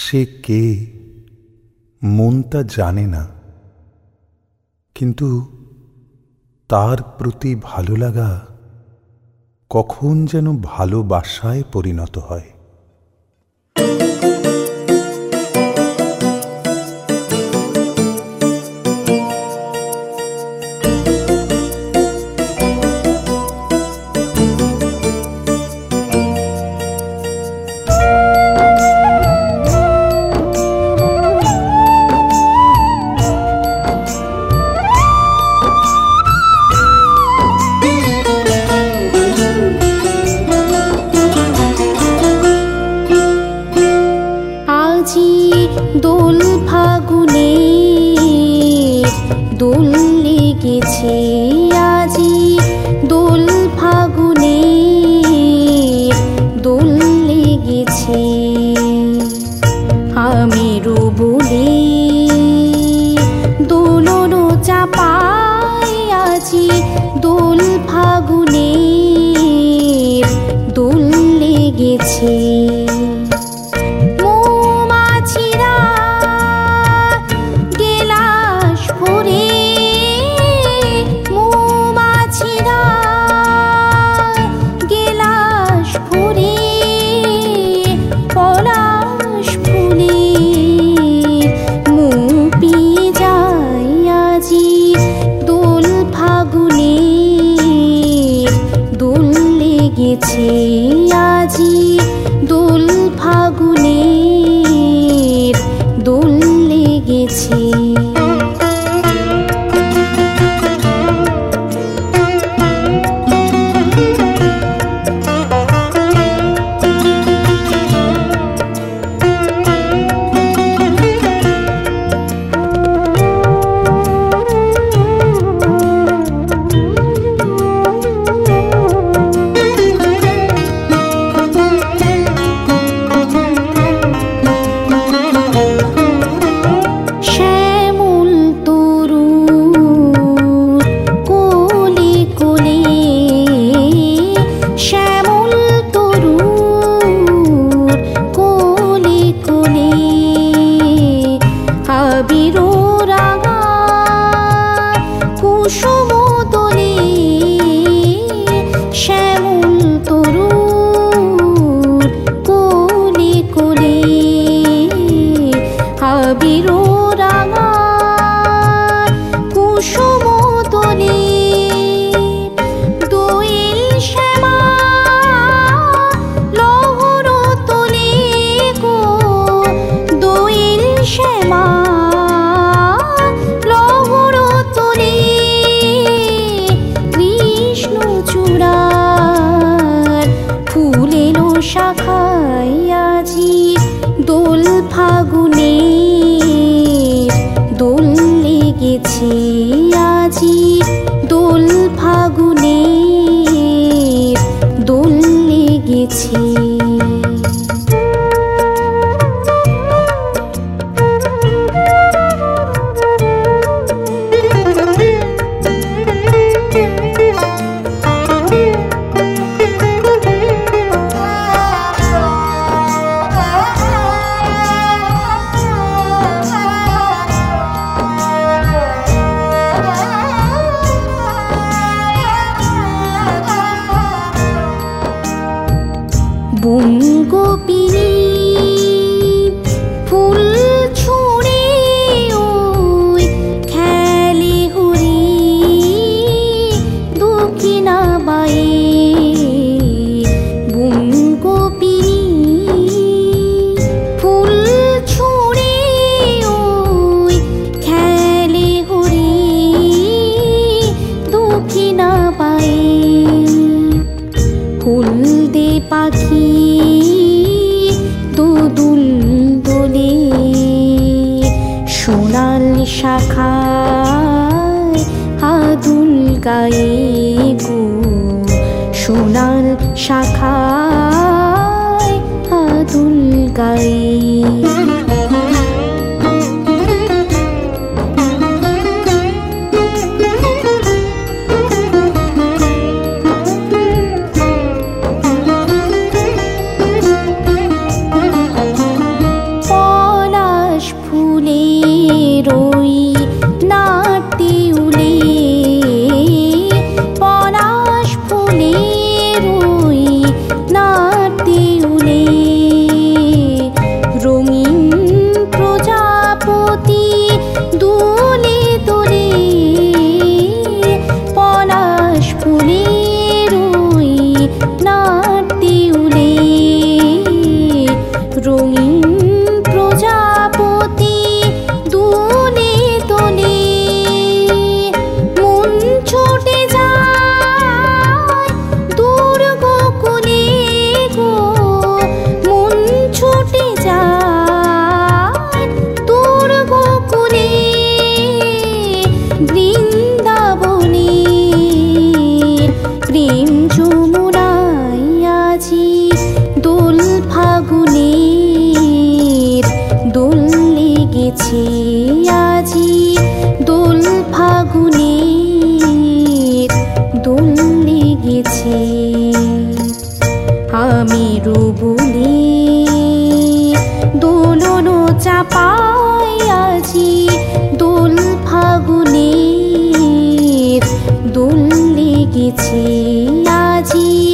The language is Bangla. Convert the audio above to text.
সে কে মন তা জানে না, কিন্তু তার প্রতি ভালো লাগা কখন যেন ভালোবাসায় পরিণত হয়। দোল ফাগুনে দোল লেগেছে, আজি দোল ফাগুনে দোল লেগেছে। আমিরও বলে দোলন চাপায়, আজি দোল ফাগুনে দোল লেগেছে। আজি দোল ফাগুনে দোল লেগেছে। শাখায় আজি দোল ফাগুনে দোল লেগেছে, আজি দোল ফাগুনে দোল লেগেছে। বনগোপিনী ফুল ছুঁড়ে ওই খেলে হরি দক্ষিণা বায়ে। বনগোপিনী ফুল ছুঁড়ে ওই খেলে হরি দক্ষিণা বায়ে। হলদে পাখি দোদুল দোলে, সোনাল শাখায় আদুল গায়ে গো, সোনাল শাখায় আদুল গায়ে। মেরু বলে দোলন চাপাই আজি দোল ফাগুনে দোল লেগেছে আজি